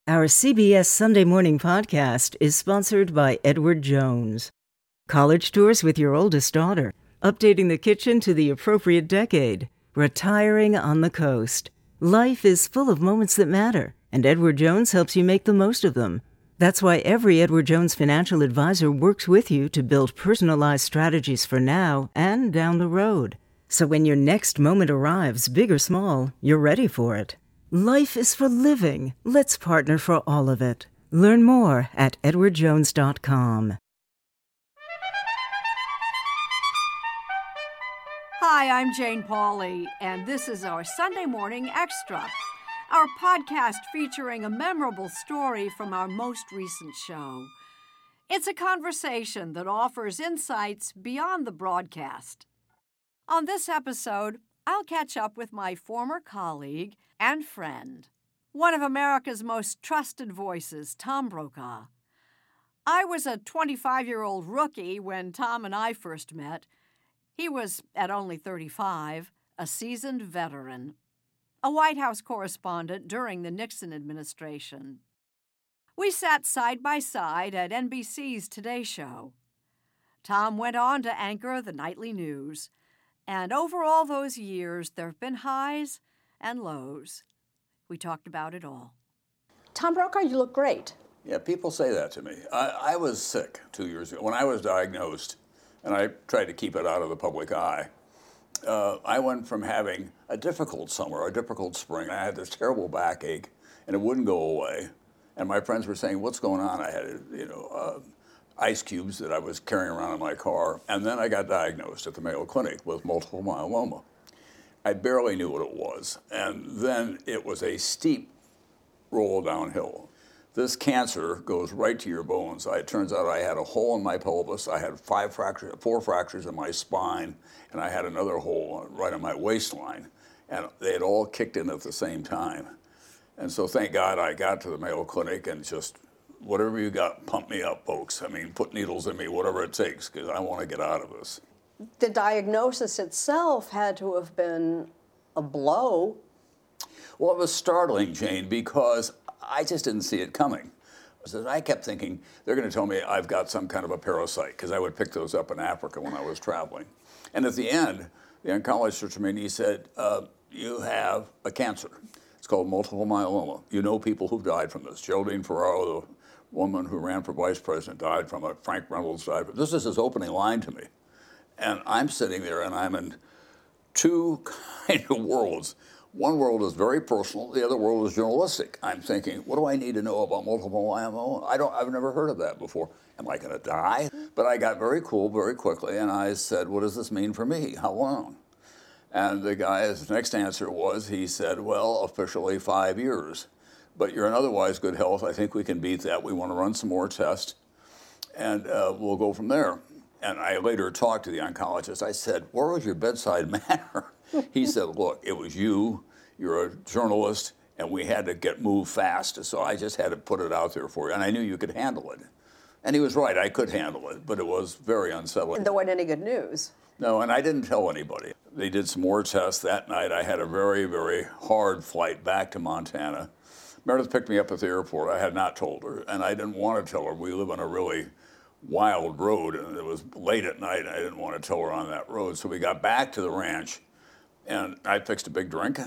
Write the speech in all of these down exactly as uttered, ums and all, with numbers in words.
Our C B S Sunday Morning Podcast is sponsored by Edward Jones. College tours with your oldest daughter, updating the kitchen to the appropriate decade, retiring on the coast. Life is full of moments that matter, and Edward Jones helps you make the most of them. That's why every Edward Jones financial advisor works with you to build personalized strategies for now and down the road. So when your next moment arrives, big or small, you're ready for it. Life is for living. Let's partner for all of it. Learn more at edward jones dot com. Hi, I'm Jane Pauley, and this is our Sunday Morning Extra, our podcast featuring a memorable story from our most recent show. It's a conversation that offers insights beyond the broadcast. On this episode, I'll catch up with my former colleague and friend, one of America's most trusted voices, Tom Brokaw. I was a twenty-five-year-old rookie when Tom and I first met. He was, at only thirty-five, a seasoned veteran, a White House correspondent during the Nixon administration. We sat side by side at N B C's Today Show. Tom went on to anchor the nightly news, and over all those years, there have been highs and lows. We talked about it all. Tom Brokaw, you look great. Yeah, people say that to me. I, I was sick two years ago. When I was diagnosed, and I tried to keep it out of the public eye, uh, I went from having a difficult summer, a difficult spring. I had this terrible backache, and it wouldn't go away. And my friends were saying, what's going on? I had, you know, uh, ice cubes that I was carrying around in my car. And then I got diagnosed at the Mayo Clinic with multiple myeloma. I barely knew what it was. And then it was a steep roll downhill. This cancer goes right to your bones. It turns out I had a hole in my pelvis. I had five fractures, four fractures in my spine, and I had another hole right on my waistline. And they had all kicked in at the same time. And so thank God I got to the Mayo Clinic and just, whatever you got, pump me up, folks. I mean, put needles in me, whatever it takes, because I want to get out of this. The diagnosis itself had to have been a blow. Well, it was startling, Jane, because I just didn't see it coming. So I kept thinking, they're going to tell me I've got some kind of a parasite, because I would pick those up in Africa when I was traveling. And at the end, the oncologist looked at me and he said, uh, you have a cancer. It's called multiple myeloma. You know people who've died from this. Geraldine Ferraro, the woman who ran for vice president, died from it. Frank Reynolds died from it. This is his opening line to me. And I'm sitting there and I'm in two kind of worlds. One world is very personal, the other world is journalistic. I'm thinking, what do I need to know about multiple myeloma? I don't, I've never heard of that before. Am I going to die? But I got very cool very quickly and I said, what does this mean for me? How long? And the guy's next answer was, he said, well, officially five years. But you're in otherwise good health. I think we can beat that. We want to run some more tests, and uh, we'll go from there. And I later talked to the oncologist. I said, where was your bedside manner? He said, look, it was you. You're a journalist, and we had to get moved fast. So I just had to put it out there for you. And I knew you could handle it. And he was right. I could handle it, but it was very unsettling. And there wasn't any good news. No, and I didn't tell anybody. They did some more tests that night. I had a very, very hard flight back to Montana. Meredith picked me up at the airport. I had not told her, and I didn't want to tell her. We live on a really wild road, and it was late at night, and I didn't want to tell her on that road. So we got back to the ranch, and I fixed a big drink,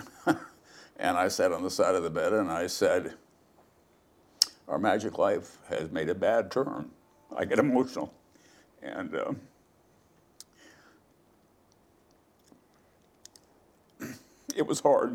and I sat on the side of the bed, and I said, our magic life has made a bad turn. I get emotional. And um, it was hard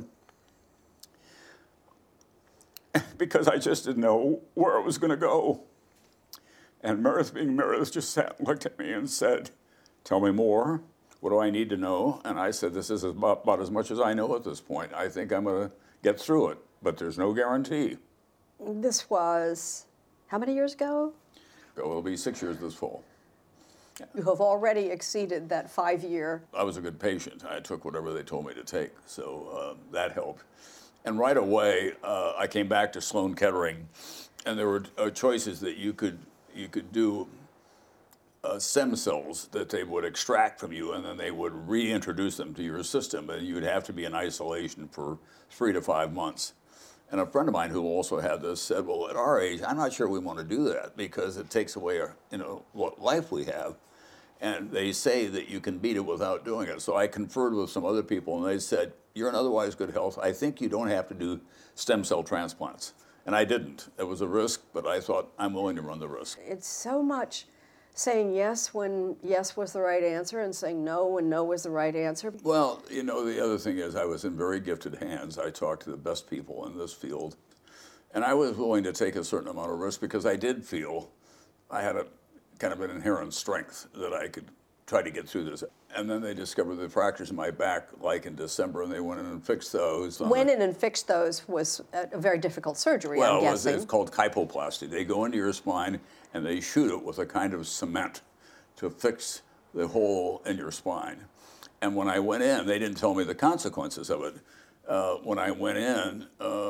because I just didn't know where it was going to go. And Meredith, being Meredith, just sat and looked at me and said, tell me more. What do I need to know? And I said, this is about, about as much as I know at this point. I think I'm going to get through it, but there's no guarantee. This was how many years ago? It'll be six years this fall. You have already exceeded that five-year. I was a good patient. I took whatever they told me to take, so uh, that helped. And right away, uh, I came back to Sloan Kettering, and there were uh, choices that you could you could do uh, stem cells that they would extract from you, and then they would reintroduce them to your system, and you'd have to be in isolation for three to five months. And a friend of mine who also had this said, well, at our age, I'm not sure we want to do that because it takes away our, you know, what life we have. And they say that you can beat it without doing it. So I conferred with some other people, and they said, you're in otherwise good health. I think you don't have to do stem cell transplants. And I didn't. It was a risk, but I thought, I'm willing to run the risk. It's so much saying yes when yes was the right answer and saying no when no was the right answer. Well, you know, the other thing is I was in very gifted hands. I talked to the best people in this field. And I was willing to take a certain amount of risk because I did feel I had a kind of an inherent strength that I could try to get through this. And then they discovered the fractures in my back, like in December, and they went in and fixed those. Went in and fixed those was a very difficult surgery, well, I'm it was, guessing. it's called kyphoplasty. They go into your spine and they shoot it with a kind of cement to fix the hole in your spine. And when I went in, they didn't tell me the consequences of it. Uh, when I went in, uh,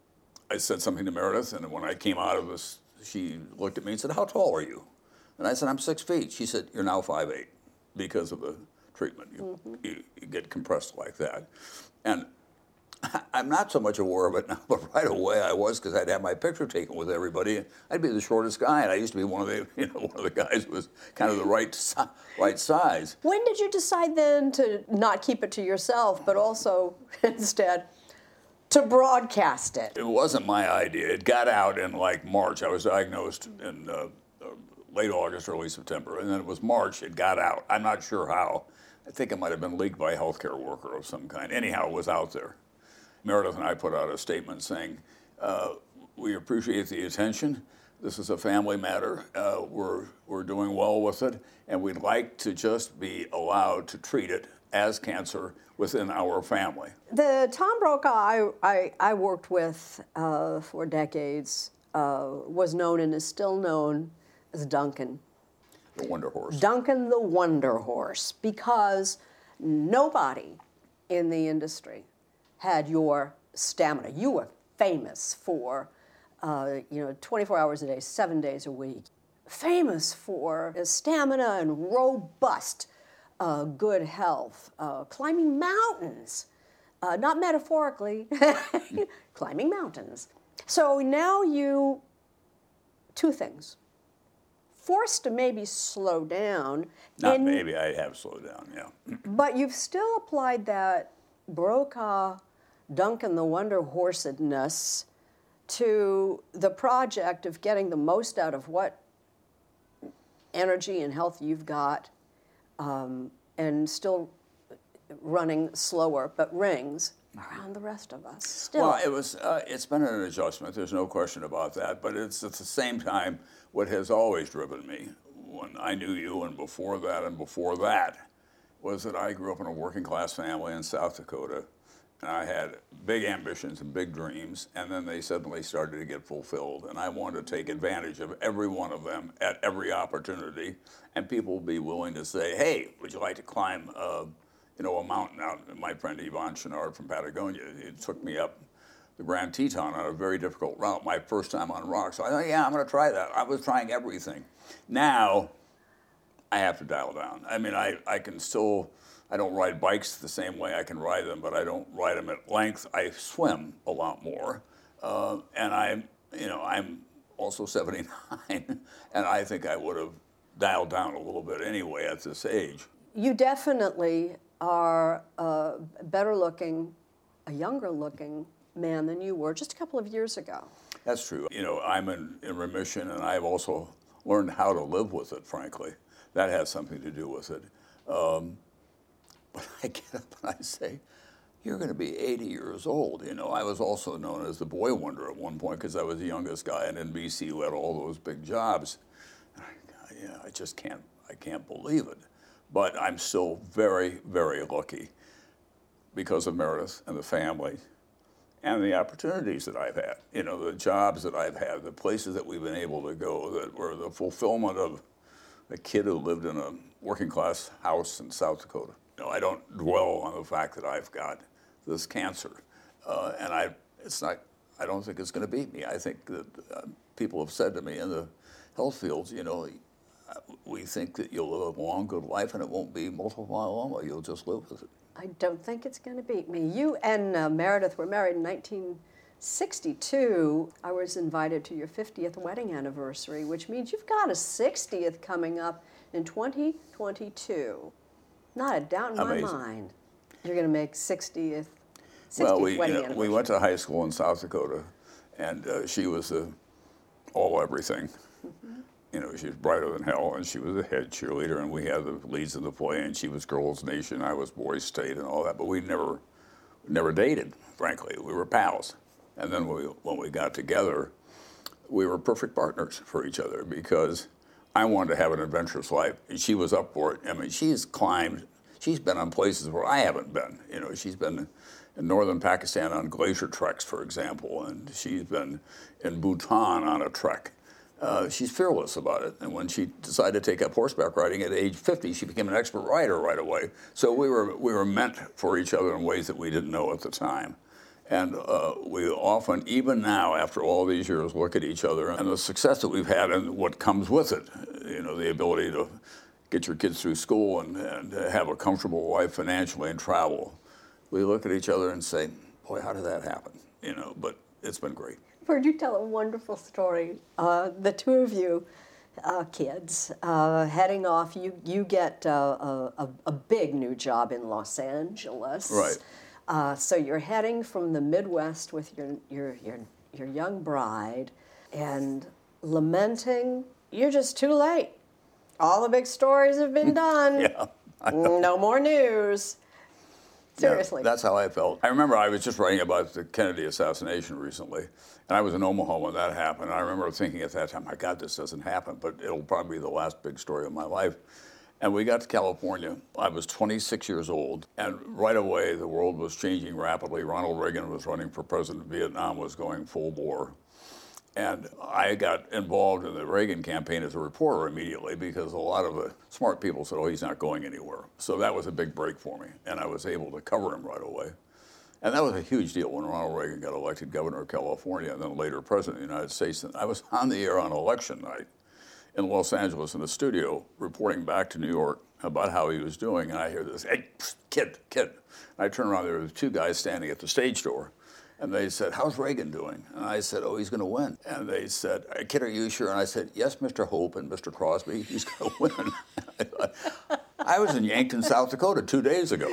I said something to Meredith, and when I came out of this, she looked at me and said, how tall are you? And I said, I'm six feet. She said, you're now five eight because of the treatment. You, mm-hmm. you, you get compressed like that. And I'm not so much aware of it now, but right away I was, because I'd have my picture taken with everybody. I'd be the shortest guy, and I used to be one of the, you know, one of the guys who was kind of the right, right size. When did you decide then to not keep it to yourself, but also instead to broadcast it? It wasn't my idea. It got out in like March. I was diagnosed in uh, late August, early September, and then it was March, it got out. I'm not sure how. I think it might have been leaked by a healthcare worker of some kind. Anyhow, it was out there. Meredith and I put out a statement saying, uh, we appreciate the attention. This is a family matter. Uh, we're, we're doing well with it, and we'd like to just be allowed to treat it as cancer within our family. The Tom Brokaw I, I, I worked with uh, for decades uh, was known and is still known as Duncan. The Wonder Horse. Duncan the Wonder Horse, because nobody in the industry had your stamina. You were famous for, uh, you know, twenty-four hours a day, seven days a week. Famous for stamina and robust, uh, good health, uh, climbing mountains, uh, not metaphorically, climbing mountains. So now you, two things. Forced to maybe slow down. Not and, maybe, I have slowed down, yeah. But you've still applied that Brokaw, Duncan the Wonder Horsedness to the project of getting the most out of what energy and health you've got, um, and still running slower, but rings around the rest of us. Still. Well, it was, uh, it's been an adjustment, there's no question about that, but it's at the same time what has always driven me when I knew you and before that and before that was that I grew up in a working class family in South Dakota, and I had big ambitions and big dreams, and then they suddenly started to get fulfilled, and I wanted to take advantage of every one of them at every opportunity, and people would be willing to say, hey, would you like to climb uh, you know, a mountain out? My friend Yvon Chouinard from Patagonia, he took me up the Grand Teton on a very difficult route, my first time on rock. So I thought, yeah, I'm going to try that. I was trying everything. Now, I have to dial down. I mean, I, I can still, I don't ride bikes the same way I can ride them, but I don't ride them at length. I swim a lot more. Uh, and I'm, you know, I'm also seventy-nine, and I think I would have dialed down a little bit anyway at this age. You definitely are a better looking, a younger looking man than you were just a couple of years ago. That's true. You know, I'm in, in remission, and I've also learned how to live with it, frankly. That has something to do with it. Um, but I get up and I say, you're going to be eighty years old. You know, I was also known as the boy wonder at one point because I was the youngest guy in N B C who had all those big jobs. And I, yeah, I just can't, I can't believe it. But I'm still very, very lucky because of Meredith and the family and the opportunities that I've had. You know, the jobs that I've had, the places that we've been able to go, that were the fulfillment of a kid who lived in a working class house in South Dakota. You know, I don't dwell on the fact that I've got this cancer, uh, and I, it's not, I don't think it's going to beat me. I think that uh, people have said to me in the health fields, you know, we think that you'll live a long, good life, and it won't be multiple myeloma. You'll just live with it. I don't think it's going to beat me. You and uh, Meredith were married in nineteen sixty-two, I was invited to your fiftieth wedding anniversary, which means you've got a sixtieth coming up in twenty twenty-two. Not a doubt in Amazing. my mind. You're going to make sixtieth, sixtieth Well, we, wedding you know, anniversary. we went to high school in South Dakota, and uh, she was the all everything. Mm-hmm. You know, she was brighter than hell, and she was a head cheerleader, and we had the leads in the play, and she was Girls Nation, I was Boys State, and all that. But we never, never dated, frankly. We were pals. And then when we, when we got together, we were perfect partners for each other because I wanted to have an adventurous life, and she was up for it. I mean, she's climbed, she's been on places where I haven't been. You know, she's been in northern Pakistan on glacier treks, for example, and she's been in Bhutan on a trek. Uh, she's fearless about it, and when she decided to take up horseback riding at age fifty, she became an expert rider right away. So we were we were meant for each other in ways that we didn't know at the time. And uh, we often, even now, after all these years, look at each other and the success that we've had and what comes with it. You know, the ability to get your kids through school and, and have a comfortable life financially and travel. We look at each other and say, boy, how did that happen? You know, but it's been great. I've heard you tell a wonderful story. Uh, the two of you, uh, kids, uh, heading off, you, you get uh, a, a big new job in Los Angeles. Right. Uh, so you're heading from the Midwest with your, your, your, your young bride and lamenting, you're just too late. All the big stories have been done. Yeah. No more news. Seriously. Yeah, that's how I felt. I remember I was just writing about the Kennedy assassination recently, and I was in Omaha when that happened. I remember thinking at that time, my God, this doesn't happen, but it'll probably be the last big story of my life. And we got to California. I was twenty-six years old, and right away the world was changing rapidly. Ronald Reagan was running for president. Vietnam was going full bore. And I got involved in the Reagan campaign as a reporter immediately because a lot of the smart people said, oh, he's not going anywhere. So that was a big break for me, and I was able to cover him right away. And that was a huge deal when Ronald Reagan got elected governor of California and then later president of the United States. And I was on the air on election night in Los Angeles in the studio reporting back to New York about how he was doing, and I hear this, hey, psst, kid, kid. And I turn around, there were two guys standing at the stage door, and they said, how's Reagan doing? And I said, oh, he's going to win. And they said, kid, are you sure? And I said, yes, Mister Hope and Mister Crosby, he's going to win. I thought, I was in Yankton, South Dakota two days ago.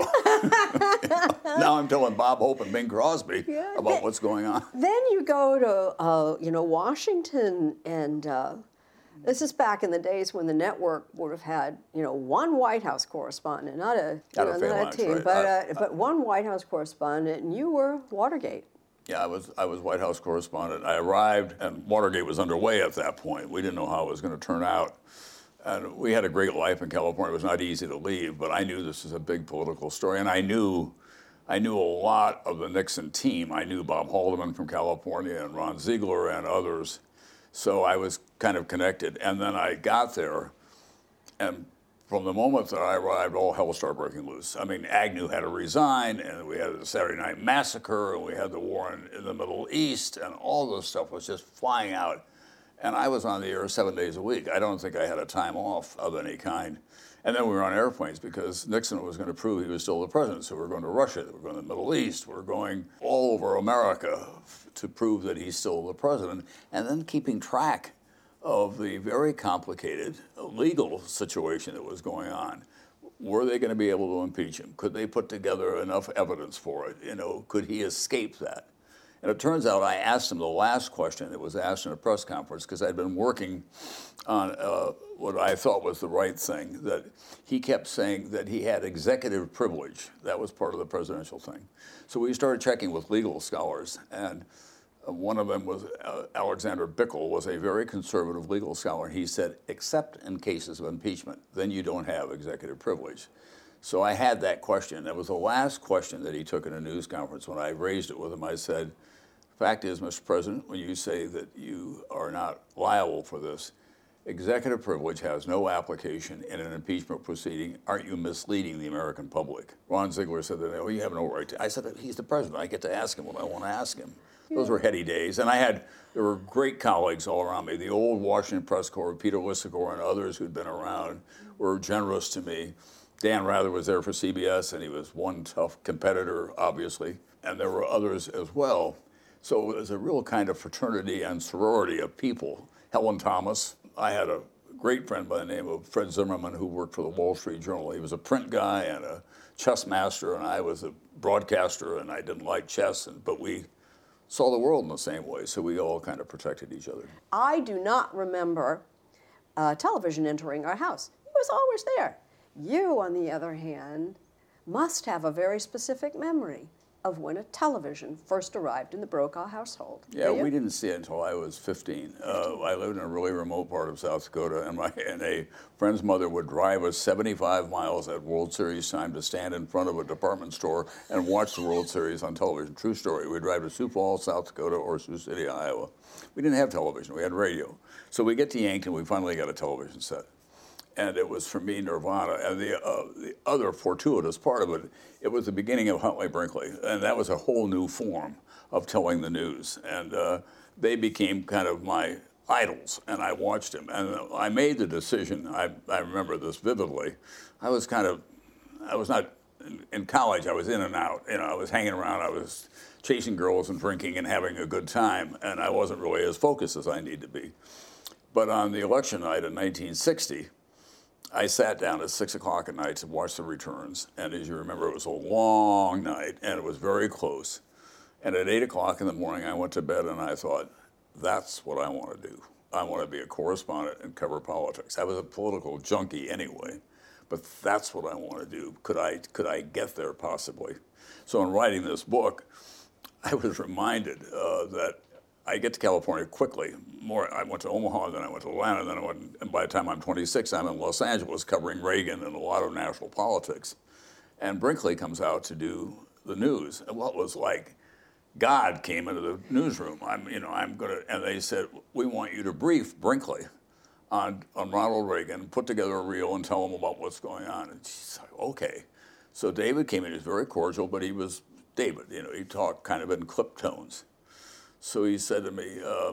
Now I'm telling Bob Hope and Bing Crosby Yeah, about then, what's going on. Then you go to, uh, you know, Washington, and uh, this is back in the days when the network would have had, you know, one White House correspondent, not a, you Not a know, not a phalanx, team, right. but, I- uh, but one White House correspondent, and you were Watergate. Yeah, I was I was White House correspondent. I arrived, and Watergate was underway at that point. We didn't know how it was going to turn out. And we had a great life in California. It was not easy to leave, but I knew this was a big political story, and I knew I knew a lot of the Nixon team. I knew Bob Haldeman from California and Ron Ziegler and others. So I was kind of connected. And then I got there, and from the moment that I arrived, all hell started breaking loose. I mean, Agnew had to resign, and we had the Saturday Night Massacre, and we had the war in, in the Middle East, and all this stuff was just flying out. And I was on the air seven days a week. I don't think I had a time off of any kind. And then we were on airplanes because Nixon was going to prove he was still the president. So we were going to Russia, we were going to the Middle East, we were going all over America to prove that he's still the president, and then keeping track of the very complicated legal situation that was going on. Were they going to be able to impeach him? Could they put together enough evidence for it? You know, could he escape that? And it turns out I asked him the last question that was asked in a press conference because I'd been working on uh, what I thought was the right thing, that he kept saying that he had executive privilege. That was part of the presidential thing. So we started checking with legal scholars, and uh, one of them was uh, Alexander Bickel, was a very conservative legal scholar. He said, except in cases of impeachment, then you don't have executive privilege. So I had that question. That was the last question that he took in a news conference. When I raised it with him, I said, fact is, Mister President, when you say that you are not liable for this, executive privilege has no application in an impeachment proceeding. Aren't you misleading the American public? Ron Ziegler said that, oh, you have no right to. I said, he's the president. I get to ask him what I want to ask him. Yeah. Those were heady days. And I had, there were great colleagues all around me. The old Washington press corps, Peter Lissagore and others who'd been around were generous to me. Dan Rather was there for C B S, and he was one tough competitor, obviously. And there were others as well. So it was a real kind of fraternity and sorority of people. Helen Thomas, I had a great friend by the name of Fred Zimmerman who worked for the Wall Street Journal. He was a print guy and a chess master, and I was a broadcaster, and I didn't like chess, and, but we saw the world in the same way, so we all kind of protected each other. I do not remember uh, television entering our house. It was always there. You, on the other hand, must have a very specific memory of when a television first arrived in the Brokaw household. Yeah, we didn't see it until I was fifteen. Uh, I lived in a really remote part of South Dakota, and, my, and a friend's mother would drive us seventy-five miles at World Series time to stand in front of a department store and watch the World Series on television. True story. We'd drive to Sioux Falls, South Dakota, or Sioux City, Iowa. We didn't have television. We had radio. So we get to Yankton, we finally got a television set. And it was, for me, nirvana. And the, uh, the other fortuitous part of it, it was the beginning of Huntley Brinkley. And that was a whole new form of telling the news. And uh, they became kind of my idols, and I watched them. And I made the decision, I, I remember this vividly. I was kind of, I was not, in, in college, I was in and out. You know, I was hanging around, I was chasing girls and drinking and having a good time, and I wasn't really as focused as I need to be. But on the election night in nineteen sixty, I sat down at six o'clock at night to watch the returns, and as you remember, it was a long night, and it was very close. And at eight o'clock in the morning, I went to bed, and I thought, that's what I want to do. I want to be a correspondent and cover politics. I was a political junkie anyway, but that's what I want to do. Could I, could I get there possibly? So in writing this book, I was reminded uh, that I get to California quickly. More, I went to Omaha, then I went to Atlanta, then I went, and by the time I'm twenty-six, I'm in Los Angeles covering Reagan and a lot of national politics. And Brinkley comes out to do the news. And what was like, God came into the newsroom. I'm, you know, I'm gonna, and they said, we want you to brief Brinkley on, on Ronald Reagan, put together a reel and tell him about what's going on. And she's like, okay. So David came in, he was very cordial, but he was David, you know, he talked kind of in clip tones. So he said to me, uh,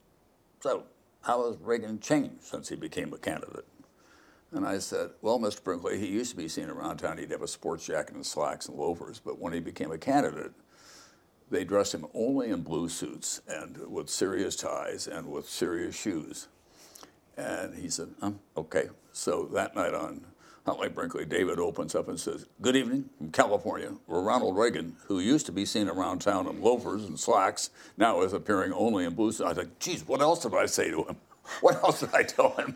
so how has Reagan changed since he became a candidate? And I said, well, Mister Brinkley, he used to be seen around town. He'd have a sports jacket and slacks and loafers. But when he became a candidate, they dressed him only in blue suits and with serious ties and with serious shoes. And he said, oh, okay. So that night on Huntley Brinkley, David opens up and says, good evening from California, where Ronald Reagan, who used to be seen around town in loafers and slacks, now is appearing only in blue suits. I was like, geez, what else did I say to him? What else did I tell him?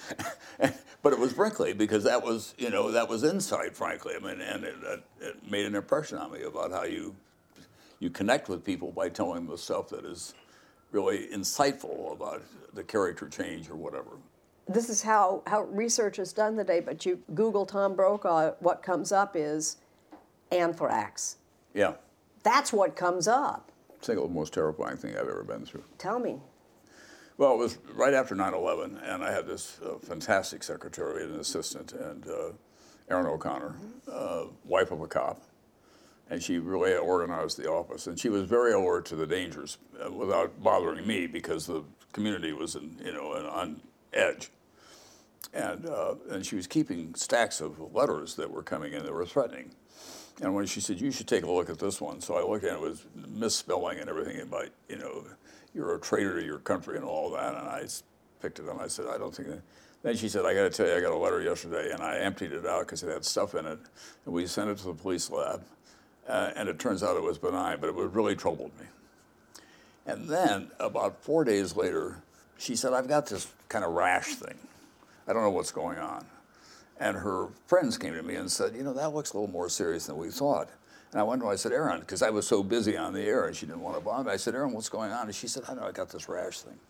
But it was Brinkley, because that was, you know, that was insight, frankly. I mean, and it, it made an impression on me about how you you connect with people by telling them the stuff that is really insightful about the character change or whatever. This is how, how research is done today, but you Google Tom Brokaw, what comes up is anthrax. Yeah. That's what comes up. Single most terrifying thing I've ever been through. Tell me. Well, it was right after nine eleven, and I had this uh, fantastic secretary and assistant, and uh, Erin O'Connor, uh, wife of a cop, and she really organized the office. And she was very alert to the dangers uh, without bothering me, because the community was, in, you know, on edge. And, uh, and she was keeping stacks of letters that were coming in that were threatening. And when she said, you should take a look at this one. So I looked at it, it was misspelling and everything about, you know, you're a traitor to your country and all that. And I picked it up and I said, I don't think that. Then she said, I got to tell you, I got a letter yesterday. And I emptied it out because it had stuff in it. And we sent it to the police lab. Uh, and it turns out it was benign, but it was really troubled me. And then about four days later, she said, I've got this kind of rash thing. I don't know what's going on. And her friends came to me and said, you know, that looks a little more serious than we thought. And I went to her, I said, Erin, because I was so busy on the air and she didn't want to bother me. I said, Erin, what's going on? And she said, I know, I got this rash thing.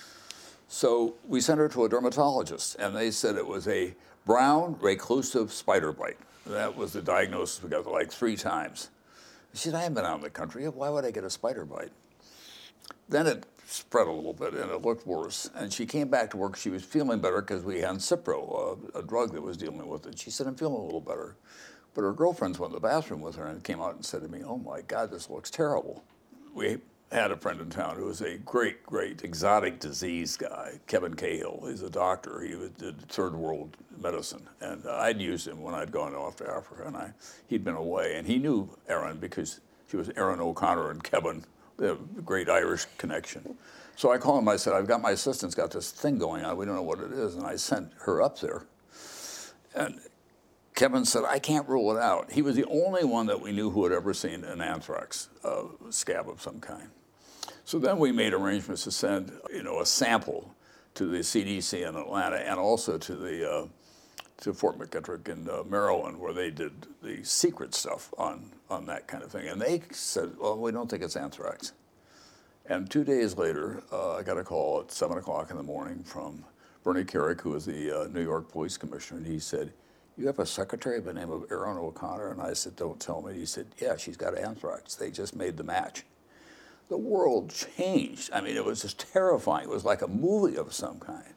So we sent her to a dermatologist, and they said it was a brown reclusive spider bite. That was the diagnosis we got like three times. She said, I haven't been out in the country. Why would I get a spider bite? Then it spread a little bit, and it looked worse. And she came back to work. She was feeling better because we had Cipro, a, a drug that was dealing with it. She said, I'm feeling a little better. But her girlfriends went to the bathroom with her and came out and said to me, oh, my God, this looks terrible. We had a friend in town who was a great, great exotic disease guy, Kevin Cahill. He's a doctor. He did third world medicine. And uh, I'd used him when I'd gone off to Africa, and I, he'd been away. And he knew Erin because she was Erin O'Connor and Kevin the great Irish connection. So I called him, I said, I've got my assistant's got this thing going on, we don't know what it is, and I sent her up there. And Kevin said, I can't rule it out. He was the only one that we knew who had ever seen an anthrax uh, scab of some kind. So then we made arrangements to send, you know, a sample to the C D C in Atlanta and also to the uh, to Fort McGettrick in uh, Maryland, where they did the secret stuff on on that kind of thing. And they said, well, we don't think it's anthrax. And two days later, uh, I got a call at seven o'clock in the morning from Bernie Carrick, who was the uh, New York Police Commissioner, and he said, you have a secretary by the name of Erin O'Connor? And I said, don't tell me. He said, yeah, she's got anthrax. They just made the match. The world changed. I mean, it was just terrifying. It was like a movie of some kind.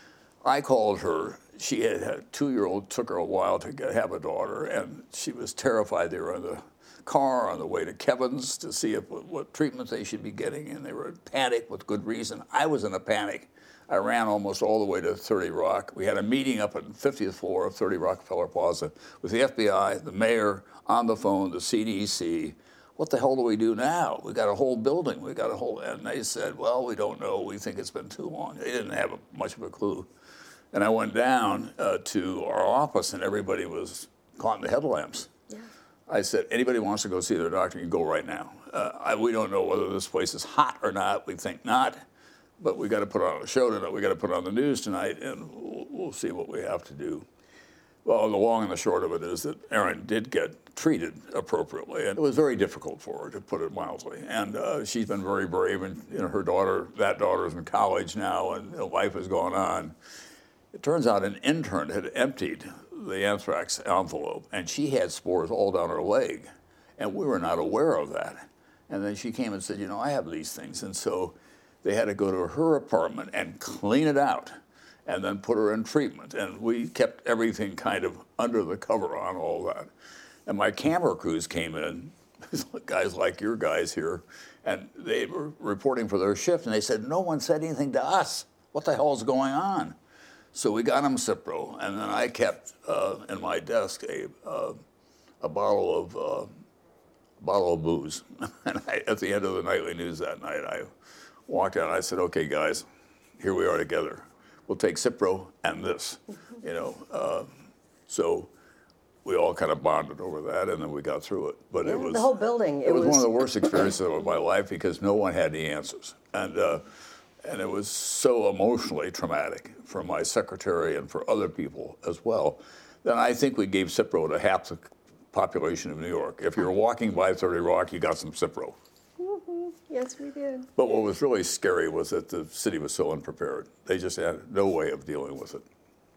I called her. She had a two-year-old, took her a while to get, have a daughter, and she was terrified. They were in the car on the way to Kevin's to see if, what treatment they should be getting, and they were in panic with good reason. I was in a panic. I ran almost all the way to thirty Rock. We had a meeting up on the fiftieth floor of thirty Rockefeller Plaza with the F B I, the mayor, on the phone, the C D C. What the hell do we do now? We got a whole building. We got a whole, and they said, well, we don't know. We think it's been too long. They didn't have a, much of a clue. And I went down uh, to our office, and everybody was caught in the headlamps. Yeah. I said, anybody wants to go see their doctor, you can go right now. Uh, I, we don't know whether this place is hot or not. We think not. But we got to put on a show tonight. We got to put on the news tonight, and we'll, we'll see what we have to do. Well, the long and the short of it is that Erin did get treated appropriately, and it was very difficult for her, to put it mildly. And uh, she's been very brave, and you know, her daughter, that daughter's in college now, and you know, life has gone on. It turns out an intern had emptied the anthrax envelope, and she had spores all down her leg, and we were not aware of that. And then she came and said, you know, I have these things, and so they had to go to her apartment and clean it out and then put her in treatment. And we kept everything kind of under the cover on all that. And my camera crews came in, guys like your guys here, and they were reporting for their shift, and they said, no one said anything to us. What the hell is going on? So we got them Cipro, and then I kept uh, in my desk a, uh, a bottle of uh, bottle of booze. And I, at the end of the nightly news that night, I walked out and I said, okay, guys, here we are together. We'll take Cipro and this, you know. Uh, so we all kind of bonded over that, and then we got through it. But yeah, it was the whole building. It, it was, was one of the worst experiences of my life because no one had the answers, and uh, and it was so emotionally traumatic for my secretary and for other people as well. Then I think we gave Cipro to half the population of New York. If you were walking by thirty Rock, you got some Cipro. Mm-hmm. Yes, we did. But what was really scary was that the city was so unprepared. They just had no way of dealing with it.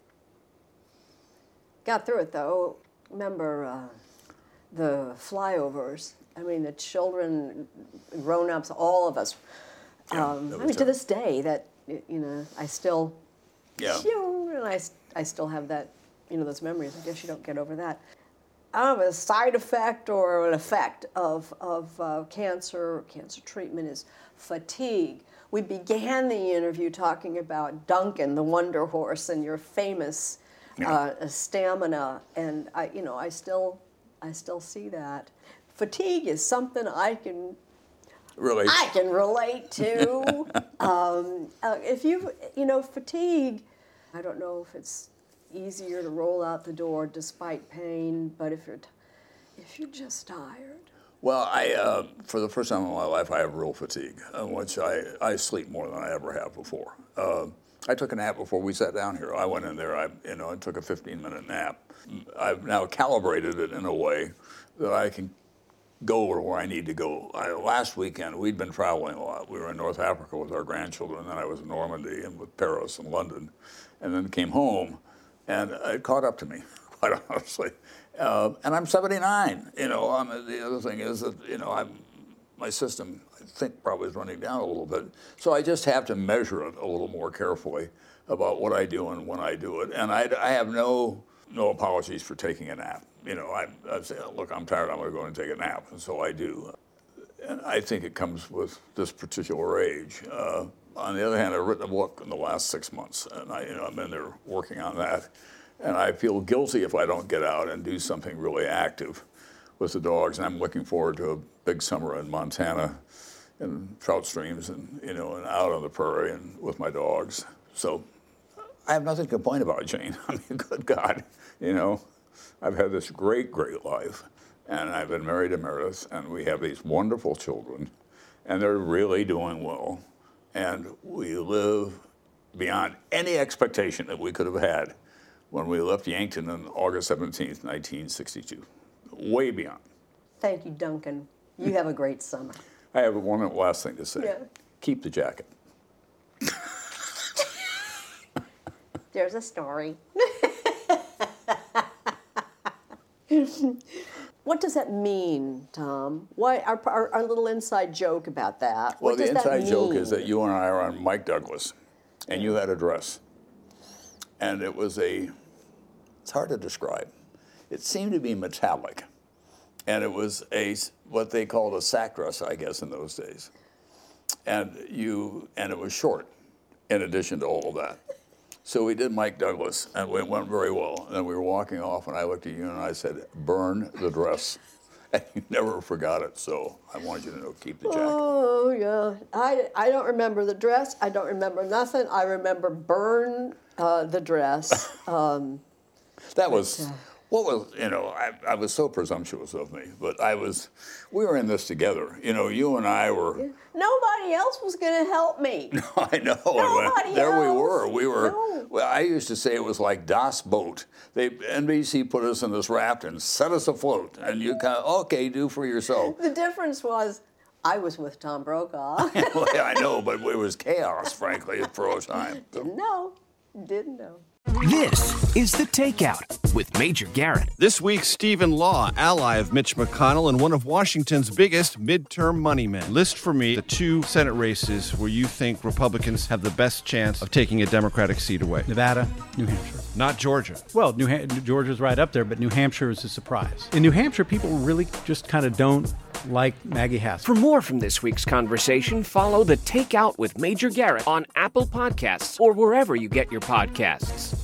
Got through it, though. Remember uh, the flyovers. I mean, the children, grown-ups, all of us. Yeah, um, I mean, terrible. to this day, that, you know, I still, Yeah. and I, I still have that, you know, those memories. I guess you don't get over that. I don't know, a side effect or an effect of, of uh, cancer, cancer treatment is fatigue. We began the interview talking about Duncan, the Wonder Horse, and your famous Yeah. uh, stamina, and I, you know, I still, I still see that. Fatigue is something I can, Really? I can relate to. um, uh, if you, you know, fatigue, I don't know if it's easier to roll out the door despite pain, but if you're, t- if you're just tired. Well, I, uh, for the first time in my life, I have real fatigue, uh, which I, I sleep more than I ever have before. Uh, I took a nap before we sat down here. I went in there, I, you know, I took a fifteen-minute nap. I've now calibrated it in a way that I can go where I need to go. I, last weekend, we'd been traveling a lot. We were in North Africa with our grandchildren, and then I was in Normandy and with Paris and London, and then came home, and it caught up to me, quite honestly. Uh, and I'm seventy-nine. You know, I'm, the other thing is that, you know, I'm, my system, I think, probably is running down a little bit. So I just have to measure it a little more carefully about what I do and when I do it. And I, I have no no apologies for taking a nap. You know, I, I say, look, I'm tired, I'm going to go and take a nap, and so I do. And I think it comes with this particular age. Uh, on the other hand, I've written a book in the last six months, and I, you know, I've been there working on that. And I feel guilty if I don't get out and do something really active with the dogs. And I'm looking forward to a big summer in Montana and trout streams and, you know, and out on the prairie and with my dogs. So I have nothing to complain about, Jane. I mean, good God, you know, I've had this great, great life, and I've been married to Meredith, and we have these wonderful children, and they're really doing well, and we live beyond any expectation that we could have had when we left Yankton on August seventeenth, nineteen sixty-two. Way beyond. Thank you, Duncan. You have a great summer. I have one last thing to say. Yeah. Keep the jacket. There's a story. What does that mean, Tom? Why our, our, our little inside joke about that? Well, what the does inside that joke mean? is that you and I are on Mike Douglas, and you had a dress. And it was a, it's hard to describe. It seemed to be metallic. And it was a, what they called a sack dress, I guess, in those days. And you, and it was short, in addition to all of that. So we did Mike Douglas, and it went very well. And then we were walking off, and I looked at you and I said, burn the dress. And you never forgot it, so I wanted you to know, keep the jacket. Oh, yeah. I, I don't remember the dress. I don't remember nothing. I remember burn uh, the dress. Um, that was, but, uh, what was, you know, I, I was so presumptuous of me, but I was, we were in this together. You know, you and I were. Nobody else was going to help me. I know. Nobody there else. we were. We were. No. Well, I used to say it was like Das Boot. They N B C put us in this raft and set us afloat, and you kind of okay, do for yourself. The difference was, I was with Tom Brokaw. Well, I know, but it was chaos, frankly, for a time. So. Didn't know. Didn't know. This is The Takeout with Major Garrett. This week, Stephen Law, ally of Mitch McConnell and one of Washington's biggest midterm money men. List for me the two Senate races where you think Republicans have the best chance of taking a Democratic seat away. Nevada, New Hampshire. Not Georgia. Well, New ha- Georgia's right up there, but New Hampshire is a surprise. In New Hampshire, people really just kind of don't like Maggie Hassan. For more from this week's conversation, follow The Takeout with Major Garrett on Apple Podcasts or wherever you get your podcasts.